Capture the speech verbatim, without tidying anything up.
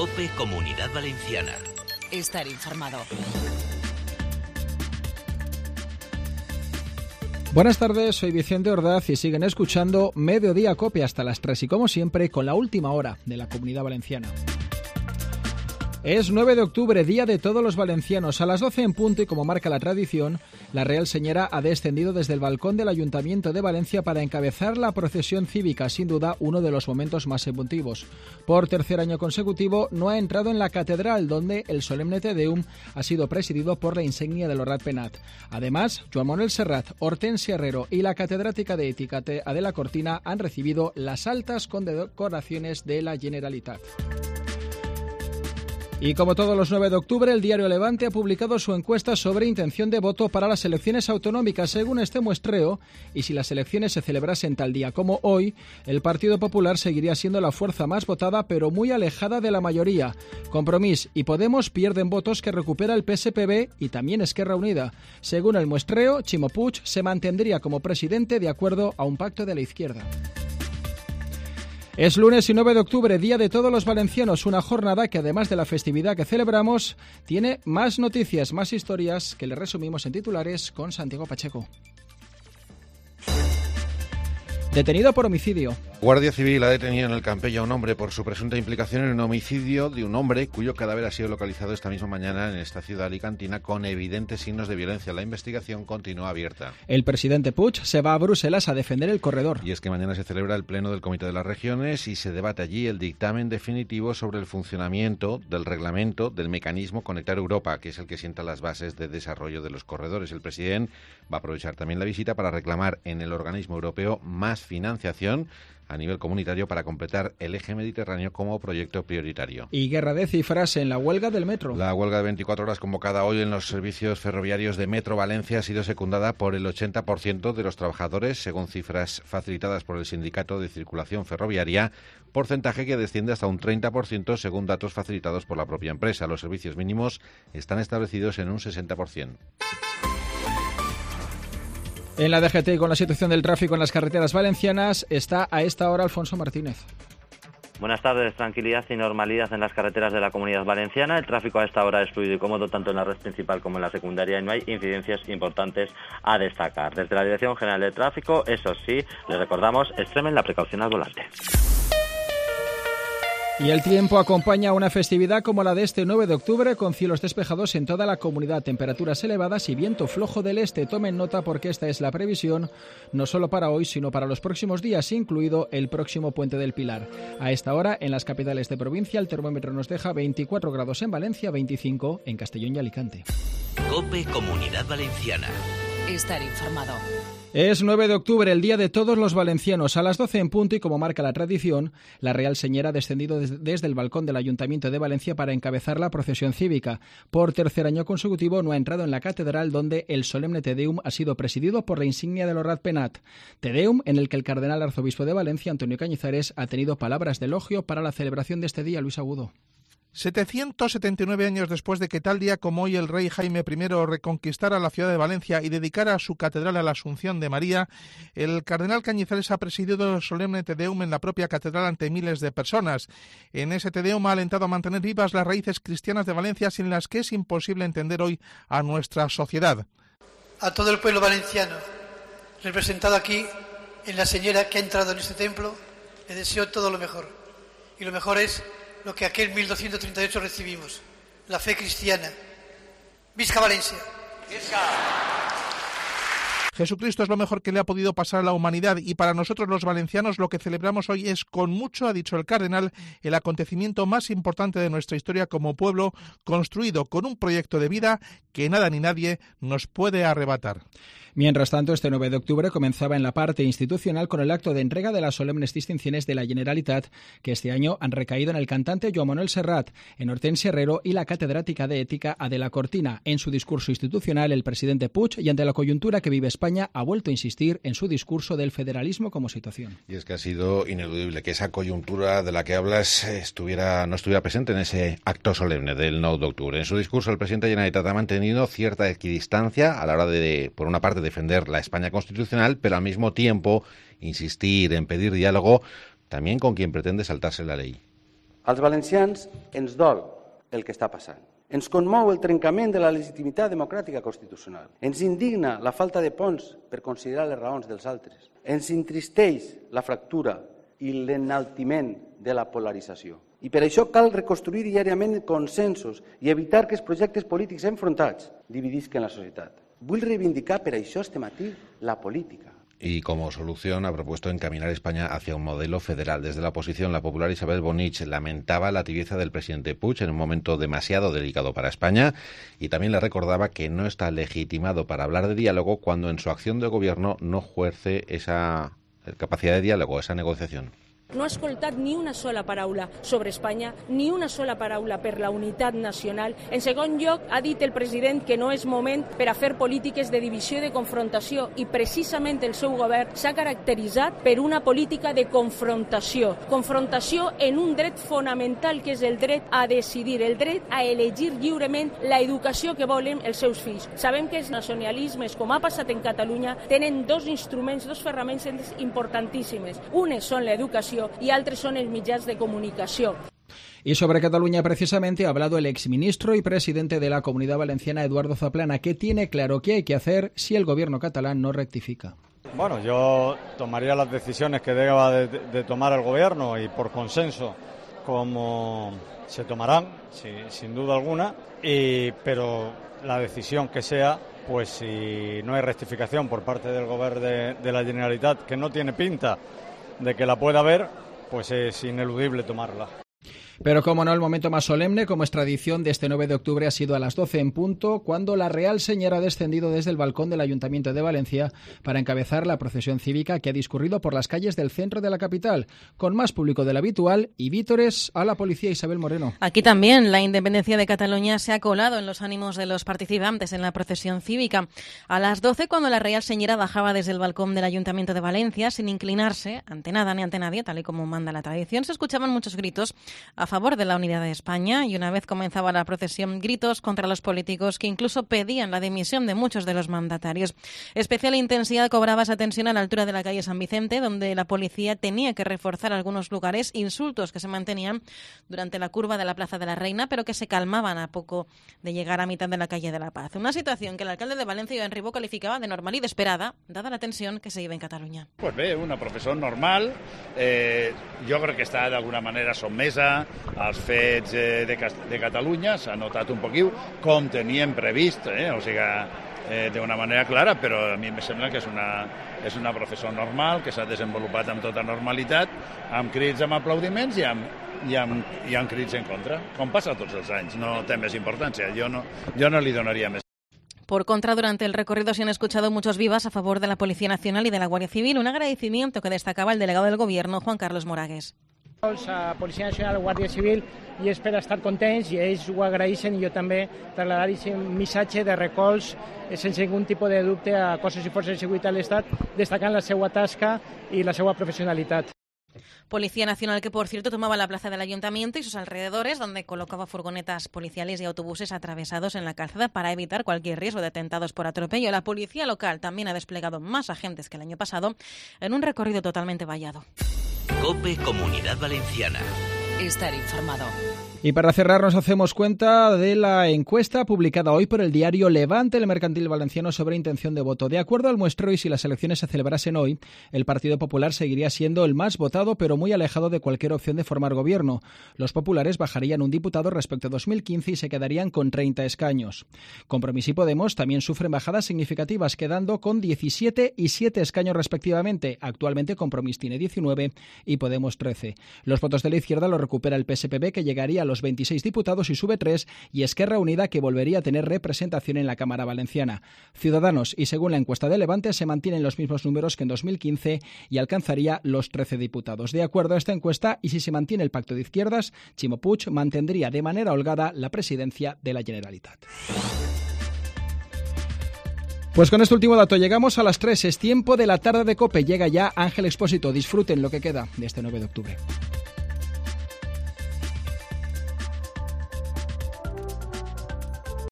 COPE Comunidad Valenciana. Estar informado. Buenas tardes, soy Vicente Ordaz y siguen escuchando Mediodía COPE hasta las tres y como siempre con la última hora de la Comunidad Valenciana. Es nueve de octubre, Día de todos los valencianos. A las doce en punto y como marca la tradición, la Real Señora ha descendido desde el balcón del Ayuntamiento de Valencia para encabezar la procesión cívica, sin duda uno de los momentos más emotivos. Por tercer año consecutivo no ha entrado en la catedral, donde el solemne Te Deum ha sido presidido por la insignia del Honorat Penat. Además, Joan Manuel Serrat, Hortensia Herrero y la catedrática de Ética Adela Cortina han recibido las altas condecoraciones de la Generalitat. Y como todos los nueve de octubre, el diario Levante ha publicado su encuesta sobre intención de voto para las elecciones autonómicas. Según este muestreo, y si las elecciones se celebrasen tal día como hoy, el Partido Popular seguiría siendo la fuerza más votada, pero muy alejada de la mayoría. Compromís y Podemos pierden votos que recupera el P S P B y también Esquerra Unida. Según el muestreo, Ximo Puig se mantendría como presidente de acuerdo a un pacto de la izquierda. Es lunes y nueve de octubre, Día de todos los valencianos, una jornada que además de la festividad que celebramos, tiene más noticias, más historias que le resumimos en titulares con Santiago Pacheco. Detenido por homicidio. Guardia Civil ha detenido en el Campello a un hombre por su presunta implicación en un homicidio de un hombre cuyo cadáver ha sido localizado esta misma mañana en esta ciudad alicantina con evidentes signos de violencia. La investigación continúa abierta. El presidente Puig se va a Bruselas a defender el corredor. Y es que mañana se celebra el Pleno del Comité de las Regiones y se debate allí el dictamen definitivo sobre el funcionamiento del reglamento del mecanismo Conectar Europa, que es el que sienta las bases de desarrollo de los corredores. El presidente va a aprovechar también la visita para reclamar en el organismo europeo más financiación a nivel comunitario para completar el eje mediterráneo como proyecto prioritario. Y guerra de cifras en la huelga del metro. La huelga de veinticuatro horas convocada hoy en los servicios ferroviarios de Metro Valencia ha sido secundada por el ochenta por ciento de los trabajadores, según cifras facilitadas por el Sindicato de Circulación Ferroviaria, porcentaje que desciende hasta un treinta por ciento según datos facilitados por la propia empresa. Los servicios mínimos están establecidos en un sesenta por ciento. En la D G T, con la situación del tráfico en las carreteras valencianas, está a esta hora Alfonso Martínez. Buenas tardes. Tranquilidad y normalidad en las carreteras de la Comunidad Valenciana. El tráfico a esta hora es fluido y cómodo tanto en la red principal como en la secundaria y no hay incidencias importantes a destacar. Desde la Dirección General de Tráfico, eso sí, les recordamos, extremen la precaución al volante. Y el tiempo acompaña a una festividad como la de este nueve de octubre, con cielos despejados en toda la comunidad, temperaturas elevadas y viento flojo del este. Tomen nota porque esta es la previsión no solo para hoy, sino para los próximos días, incluido el próximo Puente del Pilar. A esta hora, en las capitales de provincia, el termómetro nos deja veinticuatro grados en Valencia, veinticinco en Castellón y Alicante. COPE Comunidad Valenciana. Estar informado. Es nueve de octubre, el Día de todos los valencianos. A las doce en punto y como marca la tradición, la Real Señora ha descendido des- desde el balcón del Ayuntamiento de Valencia para encabezar la procesión cívica. Por tercer año consecutivo no ha entrado en la catedral, donde el solemne Te Deum ha sido presidido por la insignia del Honorat Penat. Te Deum en el que el cardenal arzobispo de Valencia, Antonio Cañizares, ha tenido palabras de elogio para la celebración de este día. Luis Agudo. setecientos setenta y nueve años después de que tal día como hoy el rey Jaime primero reconquistara la ciudad de Valencia y dedicara su catedral a la Asunción de María, el cardenal Cañizares ha presidido el solemne Te Deum en la propia catedral ante miles de personas. En ese Te Deum ha alentado a mantener vivas las raíces cristianas de Valencia, sin las que es imposible entender hoy a nuestra sociedad. A todo el pueblo valenciano, representado aquí en la señora que ha entrado en este templo, le deseo todo lo mejor. Y lo mejor es lo que aquel mil doscientos treinta y ocho recibimos, la fe cristiana. ¡Visca Valencia! ¡Visca! Jesucristo es lo mejor que le ha podido pasar a la humanidad y para nosotros los valencianos lo que celebramos hoy es, con mucho, ha dicho el cardenal, el acontecimiento más importante de nuestra historia como pueblo, construido con un proyecto de vida que nada ni nadie nos puede arrebatar. Mientras tanto, este nueve de octubre comenzaba en la parte institucional con el acto de entrega de las solemnes distinciones de la Generalitat, que este año han recaído en el cantante Joan Manuel Serrat, en Hortensia Herrero y la catedrática de Ética Adela Cortina. En su discurso institucional, el presidente Puig, y ante la coyuntura que vive España, ha vuelto a insistir en su discurso del federalismo como situación. Y es que ha sido ineludible que esa coyuntura de la que hablas estuviera no estuviera presente en ese acto solemne del nueve de octubre. En su discurso, el presidente de la Generalitat ha mantenido cierta equidistancia a la hora de, por una parte, defender la España constitucional, pero al mismo tiempo insistir en pedir diálogo también con quien pretende saltarse la ley. Als valencians ens dol el que està passant. Ens conmou el trencament de la legitimitat democràtica constitucional. Ens indigna la falta de ponts per considerar les raons dels altres. Ens entristeix la fractura i l'enaltiment de la polarització. I per això cal reconstruir diàriament consensos i evitar que els projectes polítics enfrontats dividisquen la societat. Vull reivindicar per això este matí la política. Y como solución ha propuesto encaminar España hacia un modelo federal. Desde la oposición, la popular Isabel Bonich lamentaba la tibieza del presidente Puig en un momento demasiado delicado para España y también le recordaba que no está legitimado para hablar de diálogo cuando en su acción de gobierno no ejerce esa capacidad de diálogo, esa negociación. No ha escoltat ni una sola paraula sobre Espanya, ni una sola paraula per la unitat nacional. En segon lloc, ha dit el president que no és moment per a fer polítiques de divisió i de confrontació i precisament el seu govern s'ha caracteritzat per una política de confrontació. Confrontació en un dret fonamental que és el dret a decidir, el dret a elegir lliurement la educació que volen els seus fills. Sabem que els nacionalismes, com ha passat en Catalunya, tenen dos instruments, dos ferramentes importantíssimes. Unes són l'educació y altres son els mitjans de comunicación. Y sobre Cataluña precisamente ha hablado el exministro y presidente de la Comunidad Valenciana, Eduardo Zaplana, que tiene claro qué hay que hacer si el gobierno catalán no rectifica. Bueno, yo tomaría las decisiones que deba de, de tomar el gobierno y por consenso como se tomarán, sí, sin duda alguna, y, pero la decisión que sea, pues si no hay rectificación por parte del gobierno de, de la Generalitat, que no tiene pinta de que la pueda haber, pues es ineludible tomarla. Pero como no, el momento más solemne, como es tradición de este nueve de octubre, ha sido a las doce en punto, cuando la Real Señora ha descendido desde el balcón del Ayuntamiento de Valencia para encabezar la procesión cívica que ha discurrido por las calles del centro de la capital, con más público del habitual y vítores a la policía. Isabel Moreno. Aquí también la independencia de Cataluña se ha colado en los ánimos de los participantes en la procesión cívica. A las doce, cuando la Real Señora bajaba desde el balcón del Ayuntamiento de Valencia, sin inclinarse ante nada ni ante nadie, tal y como manda la tradición, se escuchaban muchos gritos a favor de la unidad de España y una vez comenzaba la procesión, gritos contra los políticos que incluso pedían la dimisión de muchos de los mandatarios. Especial intensidad cobraba esa tensión a la altura de la calle San Vicente, donde la policía tenía que reforzar algunos lugares, insultos que se mantenían durante la curva de la Plaza de la Reina, pero que se calmaban a poco de llegar a mitad de la calle de la Paz. Una situación que el alcalde de Valencia, Joan Ribó, calificaba de normal y de esperada, dada la tensión que se vive en Cataluña. Pues bé, una processó normal, eh, jo crec que està d'alguna manera sotmesa als fets eh, de, de Catalunya, s'ha notat un poquiu com teníem previst, eh, o sigui, eh, d'una manera clara, però a mi em sembla que és una, és una processó normal, que s'ha desenvolupat amb tota normalitat, amb crits, amb aplaudiments i amb, i amb, i amb crits en contra, com passa tots els anys, no té més importància, jo no, jo no li donaria més. Por contra, durante el recorrido se han escuchado muchos vivas a favor de la Policía Nacional y de la Guardia Civil, un agradecimiento que destacaba el delegado del Gobierno, Juan Carlos Moragues. A Policia Nacional, Guàrdia Civil, i és per estar contents i ells ho agraeixen i jo també traslladar aquest missatge de recolz sense ningú tipus de dubte a cossos i forces de seguretat de l'Estat, destacant la seva tasca i la seva professionalitat. Policía Nacional que, por cierto, tomaba la plaza del Ayuntamiento y sus alrededores, donde colocaba furgonetas policiales y autobuses atravesados en la calzada para evitar cualquier riesgo de atentados por atropello. La policía local también ha desplegado más agentes que el año pasado en un recorrido totalmente vallado. COPE Comunidad Valenciana. Estar informado. Y para cerrar nos hacemos cuenta de la encuesta publicada hoy por el diario Levante, el mercantil valenciano, sobre intención de voto. De acuerdo al muestreo, y si las elecciones se celebrasen hoy, el Partido Popular seguiría siendo el más votado, pero muy alejado de cualquier opción de formar gobierno. Los populares bajarían un diputado respecto a dos mil quince y se quedarían con treinta escaños. Compromís y Podemos también sufren bajadas significativas, quedando con diecisiete y siete escaños respectivamente. Actualmente Compromís tiene diecinueve y Podemos trece. Los votos de la izquierda los recupera el P S P B, que llegaría a los veintiséis diputados y sube tres, y Esquerra Unida, que volvería a tener representación en la Cámara Valenciana. Ciudadanos, y según la encuesta de Levante, se mantienen los mismos números que en dos mil quince y alcanzaría los trece diputados. De acuerdo a esta encuesta, y si se mantiene el pacto de izquierdas, Ximo Puig mantendría de manera holgada la presidencia de la Generalitat. Pues con este último dato llegamos a las tres. Es tiempo de la tarde de COPE. Llega ya Ángel Expósito. Disfruten lo que queda de este nueve de octubre.